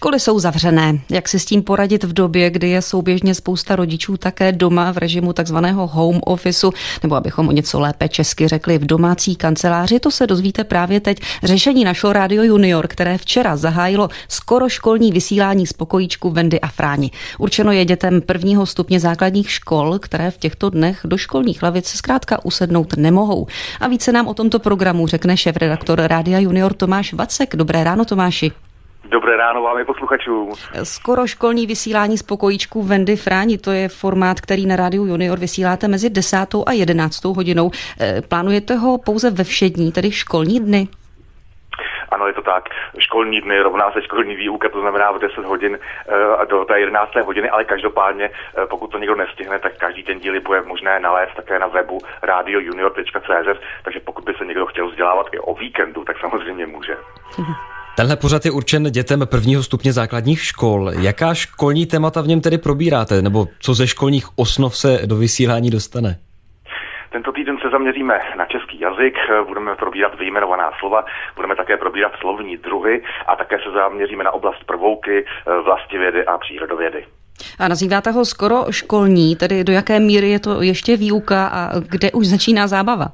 Školy jsou zavřené. Jak si s tím poradit v době, kdy je souběžně spousta rodičů také doma v režimu takzvaného home officeu, nebo abychom o něco lépe česky řekli v domácí kanceláři, to se dozvíte právě teď. Řešení našlo Rádio Junior, které včera zahájilo skoro školní vysílání z pokojíčku Vendy a Fráni. Určeno je dětem 1. stupně základních škol, které v těchto dnech do školních lavic zkrátka usednout nemohou. A více nám o tomto programu řekne šéfredaktor Rádia Junior Tomáš Vacek. Dobré ráno, Tomáši. Dobré ráno vám i posluchačům. Skoro školní vysílání z pokojíčku Vendy Fráni, to je formát, který na Rádiu Junior vysíláte mezi 10. a 11. hodinou. Plánujete ho pouze ve všední, tedy školní dny? Ano, je to tak. Školní dny rovná se školní výuka, to znamená v 10 hodin do té 11. hodiny, ale každopádně, pokud to někdo nestihne, tak každý ten díl bude možné nalézt také na webu radiojunior.cz, takže pokud by se někdo chtěl vzdělávat i o víkendu, tak samozřejmě může. Tenhle pořad je určen dětem 1. stupně základních škol. Jaká školní témata v něm tedy probíráte, nebo co ze školních osnov se do vysílání dostane? Tento týden se zaměříme na český jazyk, budeme probírat vyjmenovaná slova, budeme také probírat slovní druhy a také se zaměříme na oblast prvouky, vlastivědy a přírodovědy. A nazýváte ho skoro školní, tedy do jaké míry je to ještě výuka a kde už začíná zábava?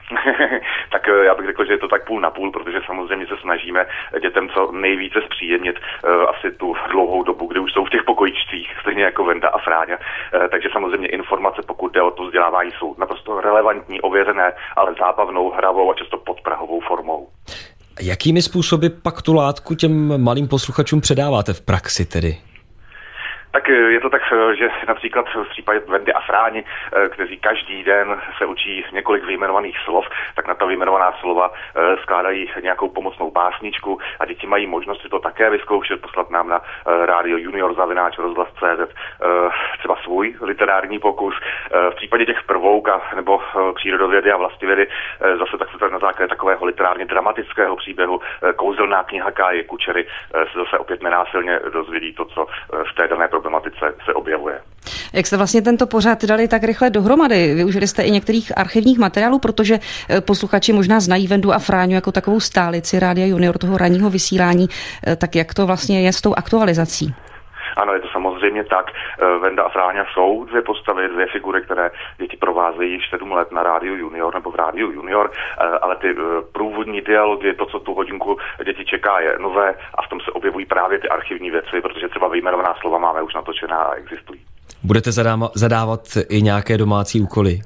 Tak já bych řekl, že je to tak půl na půl, protože samozřejmě se snažíme dětem co nejvíce zpříjemnit asi tu dlouhou dobu, kdy už jsou v těch pokojičcích, stejně jako Venda a Fráňa. Takže samozřejmě informace, pokud jde o to vzdělávání, jsou naprosto relevantní, ověřené, ale zábavnou, hravou a často podprahovou formou. Jakými způsoby pak tu látku těm malým posluchačům předáváte v praxi tedy? Tak je to tak, že například v případě Vendy a Fráni, kteří každý den se učí několik vyjmenovaných slov, tak na ta vyjmenovaná slova skládají nějakou pomocnou básničku a děti mají možnost si to také vyzkoušet, poslat nám na Radio Junior @rozhlas.cz třeba svůj literární pokus. V případě těch prvouk nebo přírodovědy a vlastivědy zase tak se na základě takového literárně dramatického příběhu Kouzelná kniha Káje Kučery se zase opět nenásilně dozvědí to, co v té dané problematice se objevuje. Jak jste vlastně tento pořad dali tak rychle dohromady? Využili jste i některých archivních materiálů, protože posluchači možná znají Vendu a Fráňu jako takovou stálici Rádia Junior, toho ranního vysílání. Tak jak to vlastně je s tou aktualizací? Ano, je to samozřejmě tak. Venda a Fráňa jsou dvě postavy, dvě figury, které děti provázejí již 7 let na Rádiu Junior nebo v Rádiu Junior, ale ty průvodní dialogy, to, co tu hodinku děti čeká, je nové a v tom se objevují právě ty archivní věci, protože třeba vyjmenovaná slova máme už natočená a existují. Budete zadávat i nějaké domácí úkoly?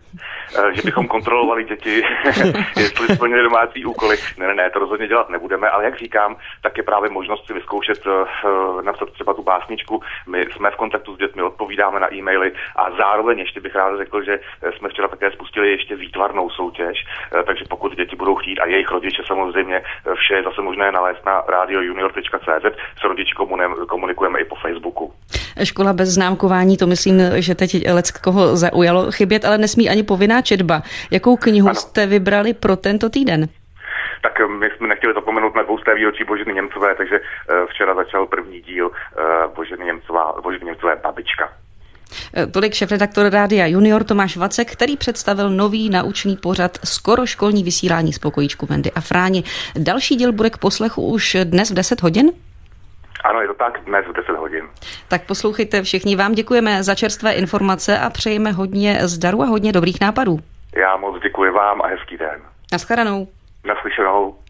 Že bychom kontrolovali děti, jestli splnili domácí úkoly. Ne, to rozhodně dělat nebudeme, ale jak říkám, tak je právě možnost si vyzkoušet napsat třeba tu básničku. My jsme v kontaktu s dětmi, odpovídáme na e-maily a zároveň ještě bych rád řekl, že jsme včera také spustili ještě výtvarnou soutěž, takže pokud děti budou chtít a jejich rodiče samozřejmě, vše je zase možné nalézt na radiojunior.cz, s rodiči komunikujeme i po Facebooku. Škola bez známkování, to myslím, že teď leckoho zaujalo chybět, ale nesmí ani povinná četba. Jakou knihu jste vybrali pro tento týden? Tak my jsme nechtěli zapomenout na 200. výročí Boženy Němcové, takže včera začal první díl Boženy Němcové Babička. Tolik šéfredaktor Rádia Junior Tomáš Vacek, který představil nový naučný pořad skoro školní vysílání z pokojíčku Vendy a Fráni. Další díl bude k poslechu už dnes v 10 hodin? Ano, je to tak, dnes v 10 hodin. Tak poslouchejte všichni, vám děkujeme za čerstvé informace a přejeme hodně zdaru a hodně dobrých nápadů. Já moc děkuji vám a hezký den. Naschledanou. Naslyšenou.